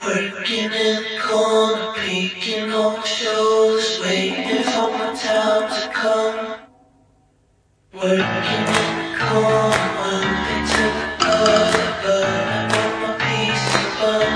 Working in the corner, peeking over shoulders, waiting for my time to come. Working in the corner, one bit to the other, but I want my piece of bun.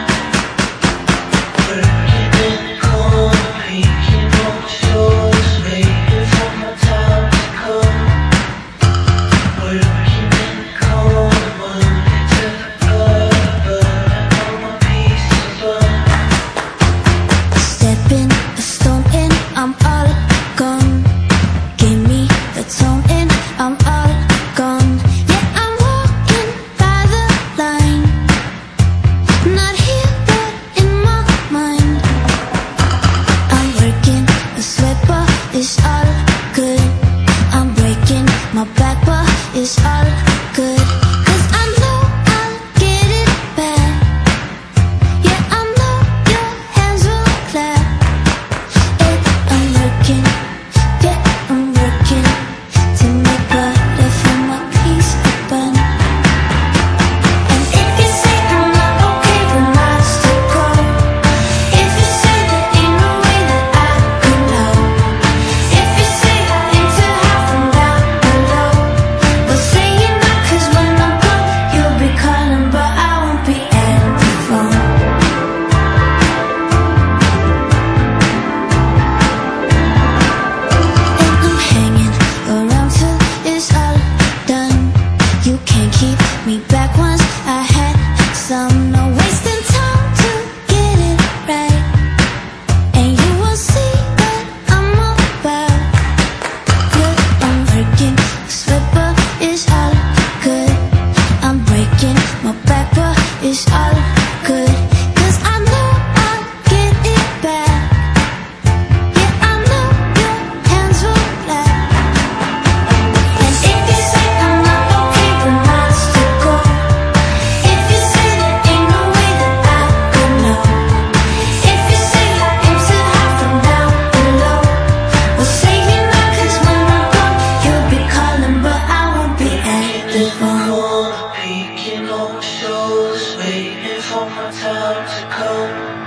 Working in the corner, peeking over shoulders, waiting for my time to come. Working in the corner, one bit to the other, but I want my piece of bun. Stepping a stone in, I'm all gone. Give me the tone in, I'm all gone. Yeah, I'm walking by the line, not here but in my mind. I'm working the sweat, but it's all good. I'm breaking my back, but it's all good. 'Cause I know I'll get it back. Yeah, I know your hands will clap. I'm working, yeah, I'm working to make butter for my piece of bun. And if you say I'm not okay, then I still go. If you say there ain't no way that I could know. If you say I aim too high from down below, well, say you're not, 'cause when I'm gone, you'll be calling, but I won't be at the phone. And I'm hanging around till it's all done. You can't keep me back once I had some. No wasting time to get it right, and you will see what I'm all about. Look, I'm working the sweat, but it's all good. I'm breaking my back, but it's all good. 'Cause I know I'll get it back. Yeah, I know your hands will clap. And if you say I'm not okay, then I still go. If you say there ain't no way that I could know. If you say I aim too high from down below, well, say you're not, 'cause when I'm gone, you'll be calling, but I won't be at the phone. Corner, peeking over shoulders, waiting for my time to come.